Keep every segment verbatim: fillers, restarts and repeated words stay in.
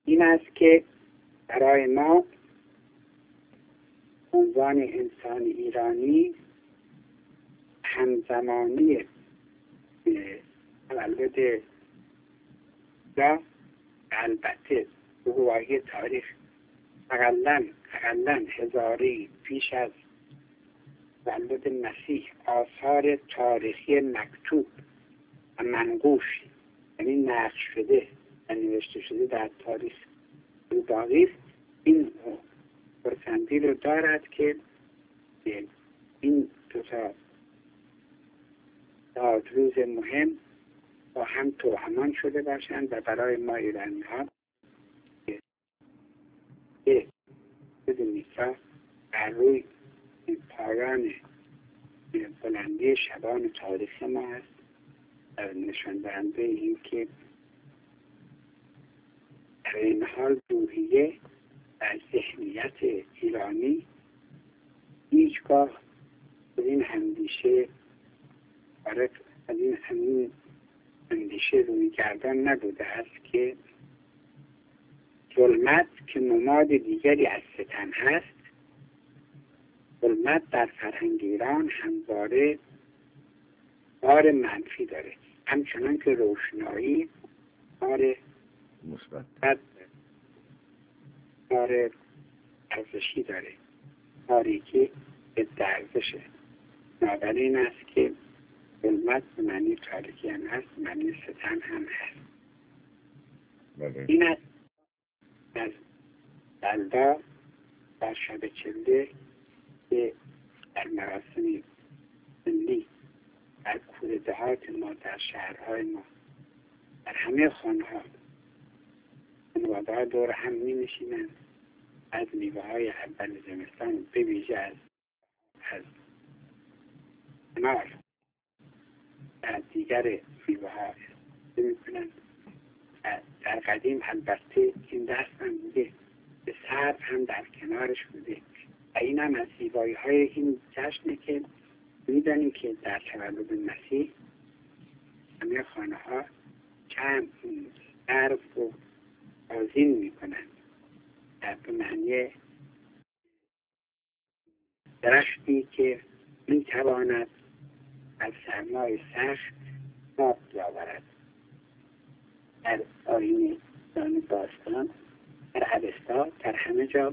این است که برای ما عنوان انسان ایرانی همزمانی تولد و البته گواهی تاریخ اقلاً اقلاً هزاری پیش از تولد مسیح آثار تاریخی مکتوب و منقوش، یعنی نقش شده و نوشته شده در تاریخ باقی است. این خرسندی رو دارد که این دو تا دادروز مهم با هم توأمان شده باشند و برای ما ایرانی ها بدونید بر روی پایان بلندی شبان تاریخ ما است، نشان دهنده این که در این حال روحیه و ذهنیت ایرانی هیچگاه از این اندیشه از این همین اندیشه روی گردان نبوده است که ظلمت که نماد دیگری از ستم هست، ظلمت در فرهنگ ایران همواره بار منفی داره، همچنان که روشنایی بار مثبت بار ارزشی داره. تاریکی به ارزشه. بنابراین است که ظلمت به معنی تاریکی هم هست، معنی ستم هم هست. بله. این است از بلدا در شب چله که در مراسم ملی در کوره دهات ما، در شهرهای ما، در همه خانه ها خانواده ها دور هم می نشینند، از میوه های اول زمستان به ویژه از از انار و دیگر میوه ها می کنند. در قدیم البته این دست هم بوده، به سرد هم در کنارش بوده و این هم از زیبایی های این جشنه که میدانیم که در تولد مسیح همه خانه ها چند سرد و آذین می کنند در به معنی درختی که می تواند از سرمای سخت آب بیاورد. در آیین دان باستان، در اوستا، در همه جا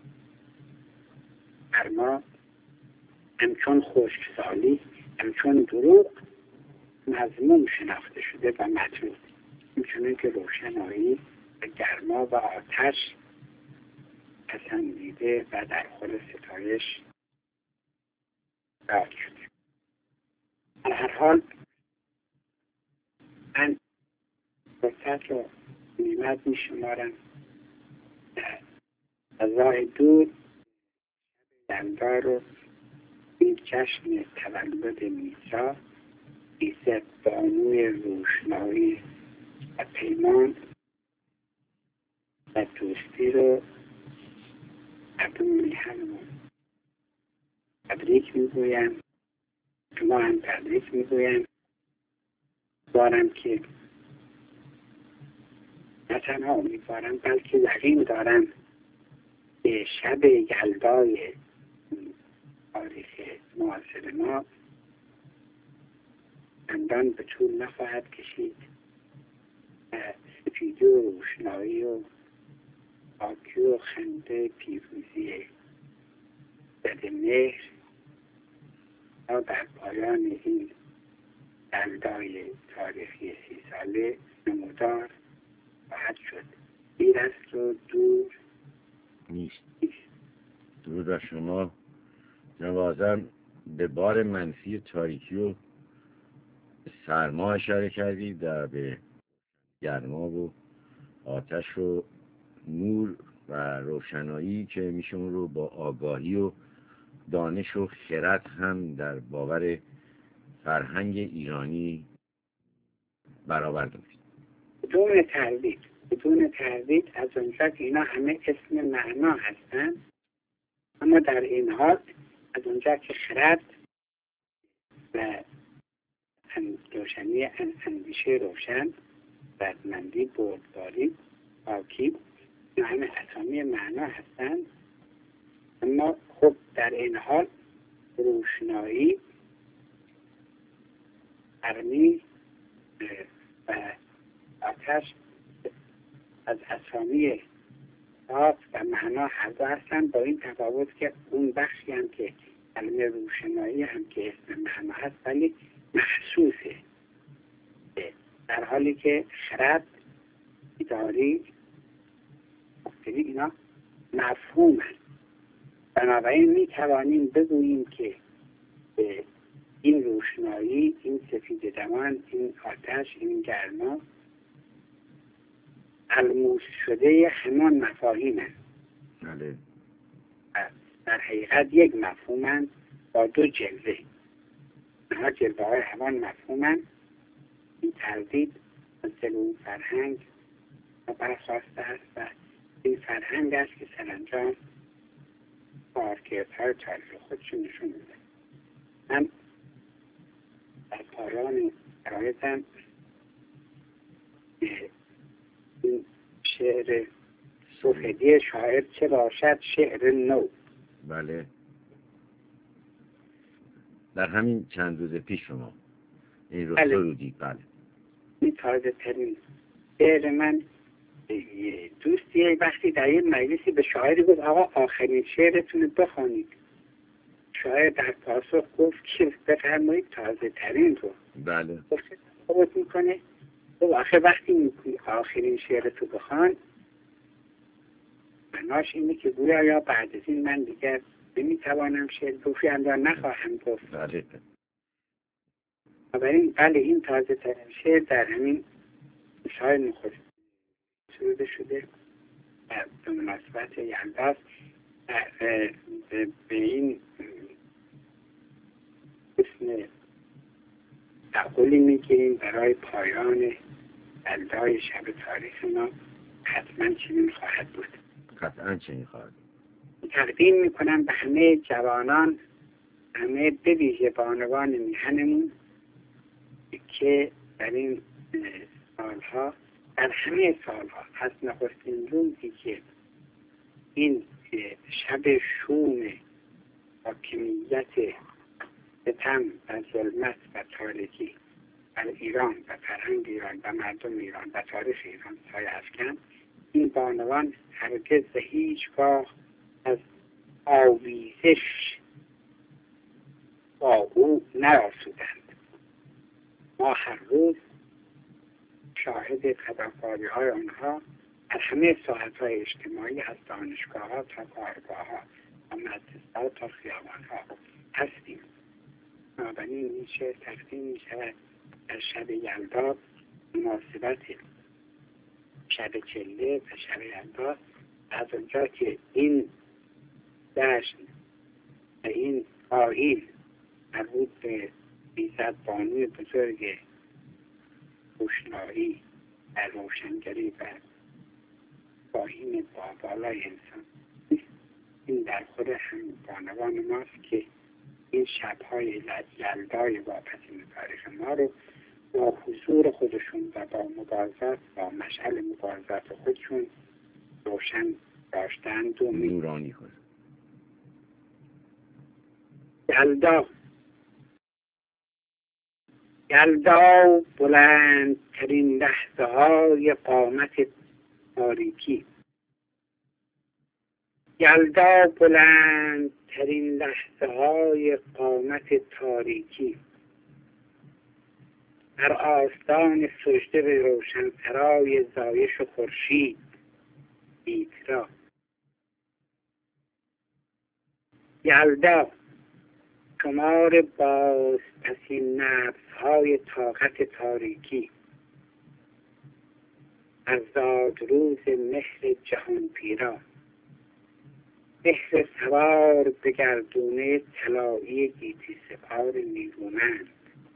سرما همچون خشکسالی، همچون دروغ مذموم شناخته شده و مطلوب، همچنان که روشنایی و گرما و آتش پسندیده و در خور ستایش قرار شده. در هر حال من فرصت رو نعمت می شمارم از راه دور یلدا رو این جشن تولد میترا، ایزد بانوی روشنایی و پیمان و دوستی رو مردم همون تبریک میگویم. شما هم تبریک میگویم. دارم که نه تنها امیدوارم بلکه یقین دارم که شب یلدای تاریخ معاصر ما چندان به طول نخواهد کشید و سپیدی و روشنایی و پاکی و خنده پیروزی بد مهر تا در پایان این یلدای تاریخی سی ساله نمودار خواهد شد. دیر است و دور نیست. درود بر شما. نوازم به بار منفی تاریکی و سرما اشاره کردید و به گرما و آتش و نور و روشنایی که میشه اون رو با آگاهی و دانش و خرد هم در باور فرهنگ ایرانی برابر داشت. بدون تردید بدون تردید از اونجا که اینا همه اسم معنا هستن، اما در این حال از اونجا که خرد و روشنی اندیشه روشن، بدمندی، بردباری، پاکی همه اسامی معنا هستند، اما خب در این حال روشنایی، گرمی و آتش از اسامی ذات و معنا هر دو هستند، با این تفاوت که اون بخشی هم که کلمه روشنایی هم که اسم معنا هست ولی محسوسه، در حالی که خرد، بیداری، مختلف اینا مفهوم هست. بنابراین می توانیم بگوییم که این روشنایی، این سفید دمان، این آتش، این گرما ملموس شده همان مفاهیم هست. بله. در حقیقت یک مفهوم هست با دو جلوه. اینها جلوه های همان مفهوم هست. این تردید از دل اون فرهنگ برخواسته است و این فرهنگ است که سرانجام کارکردهای تاریخ خودشون نشون میده. من در پایان عرایزم این شعر سفیدی شاعر چه باشد شعر نو. بله. در همین چند روز پیش شما این رو بله. سرودید. بله. این تازه ترین شعر من. دوستی وقتی در این مجلسی به شاعری گفت آقا آخرین شعرتون بخوانید، شاعر در پاسخ گفت که بفرمایید تازه ترین رو. بله. گفت خودت میکنه و آخر وقتی میکنی آخرین شعرتو بخوان، معناش اینه که گویا یا بعد از این من دیگر نمیتوانم شعر بخوانم یا نخواهم گفت. بله. بنابراین بله این تازه ترین شعر در همین شاعر نخست سروده شده به مناسبت یلداز. به این اسم تقولی میگیریم برای پایان یلدای شب تاریخ ما حتما چنین خواهد بود. قطعا چنین خواهد. تقدیم میکنم به همه جوانان، همه به ویژه بانوان میهنمون که در این سالها، در همه سالها از نخستین روزی که این شب شوم با کمیت ستم و ظلمت و تاریکی بر ایران و فرهنگ ایران و مردم ایران و تاریخ ایران سایه افکن، این بانوان هرگز هیچگاه از آویزش با او نرسودند. ما هر روز شاهد فداکاری های آنها از همه ساحت های اجتماعی، از دانشگاه ها تا کارگاه ها و مدرسه ها تا خیابان ها هستیم. بنابراین این شعر تقدیم می شود در شب یلدا مناسبت شب چله و شب یلدا، از اونجا که این جشن و این آیین مربوط به ایزد بانوی بزرگ روشنایی و روشنگری و باهیم با بالای انسان، این در خود هم بانوان ماست که این شبهای یلدای واپسین تاریخ ما رو با حضور خودشون و با مبارزات با مشعل مبارزات خودشون روشن داشتند و نورانی کنند. یلدا یلدا بلندترین لحظه های قامت تاریکی. یلدا بلندترین لحظه های قامت تاریکی، در آستان سجده به روشنسرای زایش و خورشید بیترا. یلدا شمار باز پسین نبض‌های طاقت تاریکی، ارزاد روز مهر جهان پیرا، مهر سوار به گردونه طلایی گیتی سپار نیرومند،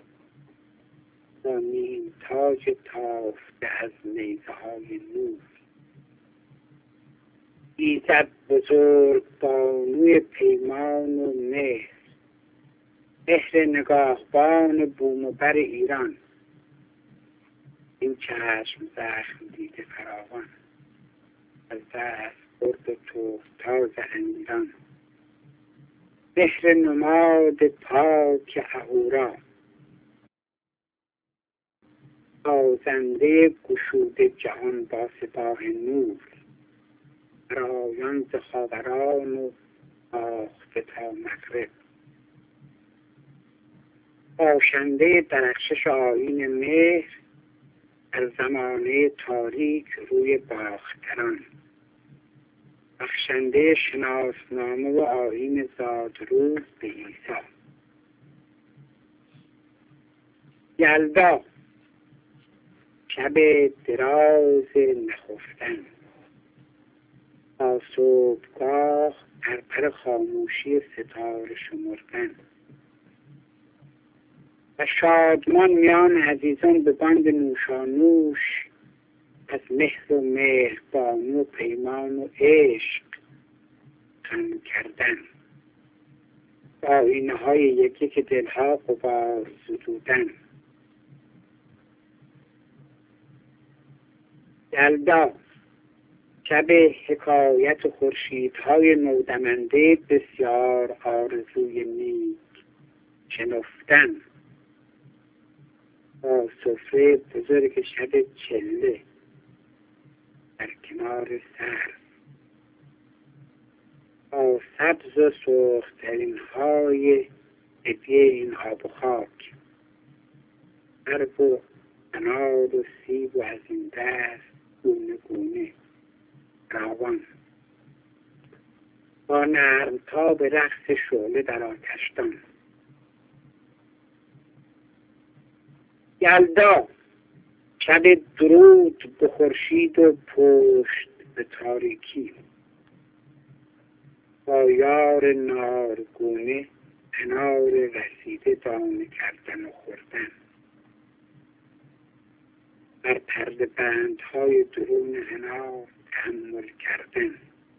با نیم تاج تافته از نیزه های نور. ایزد بزرگ بانوی پیمان و مهر، مهر نگاهبان بوم و بر ایران، این چشم زخم دیده فراوان، از دست برد تو تاز امیران. مهر نماد پاک اهورا، بازنده گشوده جهان با سپاه نور. رایان ز خاوران و تاخته تا مغرب، باشنده درخشش آیین مهر. در زمانه تاریک روی باختران، بخشنده شناسنامه و آیین زادروز به عیسی. یلدا، شب دراز نخفتن، با صبحگاه پرپر خاموشی ستاره شمردن. و شادمان میان عزیزان به بند نوشانوش، از مهر و مهربانی و پیمان و عشق خم کردن. با آینه های یکی که دلها غبار زدودن. یلدا، شب حکایت خورشیدهای نودمنده، بسیار آرزوی نیک شنفتن. با سفره بزرگ شب چله در کنار سر، با سبز و سرخترین های هدیه این آب و خاک. سرب و انار و سیب و از این دست گونه گونه راوان. با نرم تاب رقص شعله در آتشدان. یلدا، شب درود به خورشید و پشت به تاریکی. با یار نارگونه انار رسیده دانه کردن و خوردن. بر پرده بندهای درون انار تأمل کردن.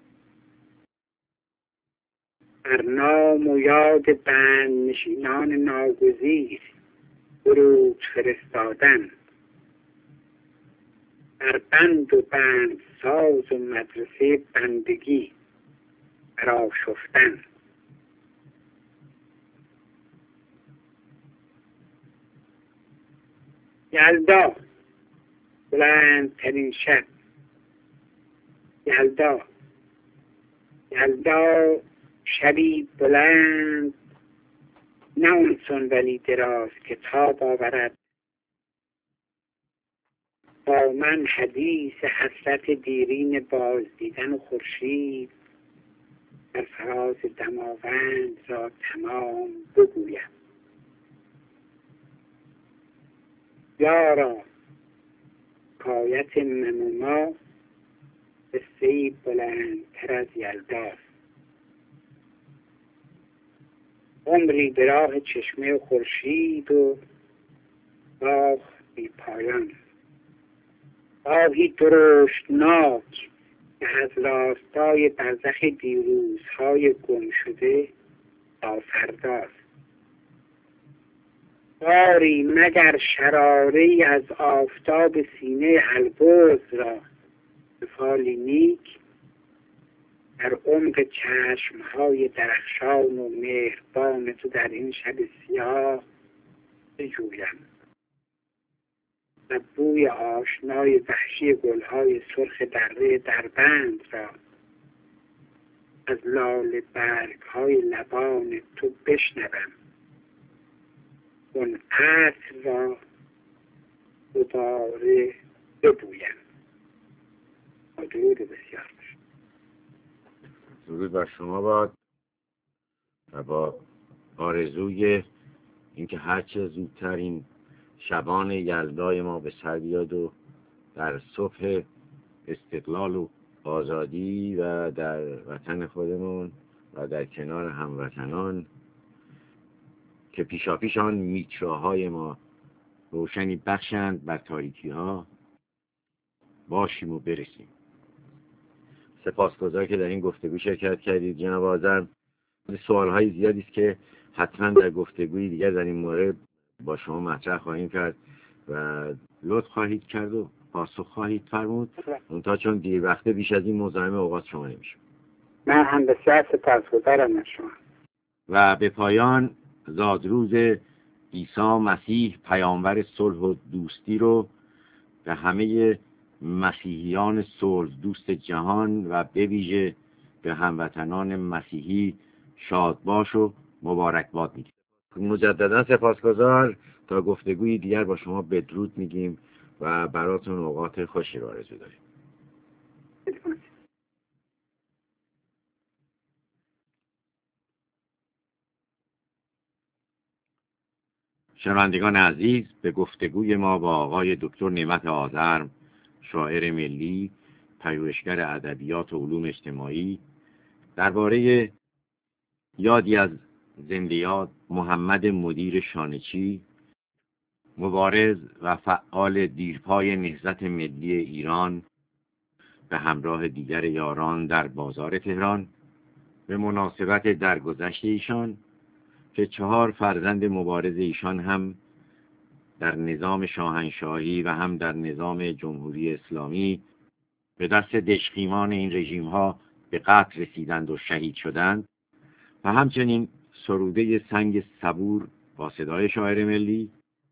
بر نام و یاد بند نشینان ناگزیر درود فرستادن. بر بند و بند ساز و مدرسه بندگی برآشفتن. یلدا، بلندترین شب. یلدا، یلدا، شبی بلند، نه اونسان ولی دراز که تاب آورد. با من حدیث حسرت دیرین بازدیدن خورشید در فراز دماوند را تمام بگویم. یارا، حکایت من و ما قصه‌ای بلندتر از یلداست. عمری به راه چشمه خورشید و باغ بی پایان. آهی درشتناک که از راستای برزخ دیروزهای گم شده تا فرداست. باری مگر شراره‌ای از آفتاب سینه البرز را به فالی نیک در عمق چشمهای درخشان و مهربان تو در این شب سیاه بجویم و بوی آشنای وحشی گلهای سرخ دره دربند را از لاله برگهای لبان تو بشنوم. اون عطر را دوباره ببویم. درود بسیار. درود بر شما باد و با آرزوی اینکه هرچه زودتر این شبان یلدای ما به سر بیاد و در صبح استقلال و آزادی و در وطن خودمون و در کنار هموطنان که پیشاپیش آن میتراهای ما روشنی بخشند بر تاریکی ها باشیم و برسیم. سپاسگزار که در این گفتگو شرکت کردید جناب آذر. سوال های زیادی است که حتما در گفتگوی دیگر در این مورد با شما مطرح خواهیم کرد و لطف خواهید کرد و پاسخ خواهید فرمود. اونتا چون دیر وقته بیش از این مزاحم اوقات شما نمیشم. من هم بسیار سپاسگزارم از شما. و به پایان زادروز عیسی مسیح پیامبر صلح و دوستی رو به همه مسیحیان صلح دوست جهان و به ویژه به هموطنان مسیحی شادباش و مبارکباد میگیم. مجددا سپاسگزار. تا گفتگوی دیگر با شما بدرود میگیم و براتون اوقات خوشی رو آرزو داریم. شنوندگان عزیز، به گفتگوی ما با آقای دکتر نعمت آذرم، شاعر ملی، پژوهشگر ادبیات و علوم اجتماعی، درباره یادی از زنده‌یاد محمد مدیر شانچی، مبارز و فعال دیرپای نهضت ملی ایران، به همراه دیگر یاران در بازار تهران، به مناسبت درگذشت ایشان که چهار فرزند مبارز ایشان هم در نظام شاهنشاهی و هم در نظام جمهوری اسلامی به دست دژخیمان این رژیم ها به قتل رسیدند و شهید شدند، و همچنین سروده سنگ صبور با صدای شاعر ملی،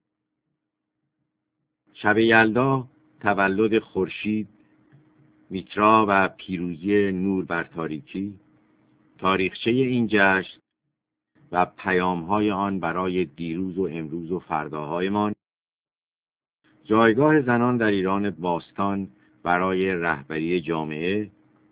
شب یلدا تولد خورشید، میترا و پیروزی نور بر تاریکی، تاریخچه این جشن و پیام‌های آن برای دیروز و امروز و فرداهایمان، جایگاه زنان در ایران باستان برای رهبری جامعه،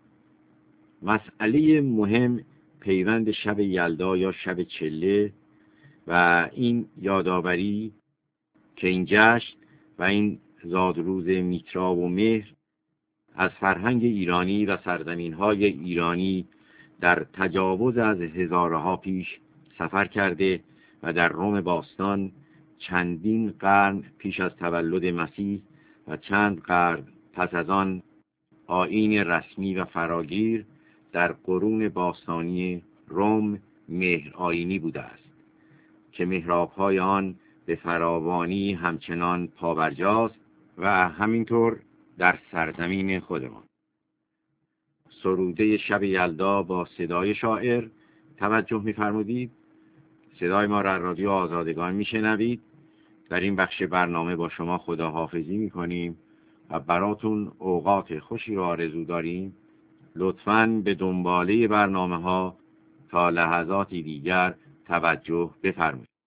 مسئله مهم پیوند شب یلدا یا شب چله و این یادآوری که این جشن و این زادروز میترا و مهر از فرهنگ ایرانی و سرزمین‌های ایرانی در تجاوز از هزارها پیش سفر کرده و در روم باستان چندین قرن پیش از تولد مسیح و چند قرن پس از آن آیین رسمی و فراگیر در قرون باستانی روم مهر آیینی بوده است که محراب‌های آن به فراوانی همچنان پابرجاست و همینطور در سرزمین خودمان. سروده شب یلدا با صدای شاعر توجه می‌فرمودید. صدای ما را رادیو آزادگان میشنوید. در این بخش برنامه با شما خداحافظی میکنیم و براتون اوقات خوشی را آرزو داریم. لطفاً به دنباله برنامه ها تا لحظاتی دیگر توجه بفرمایید.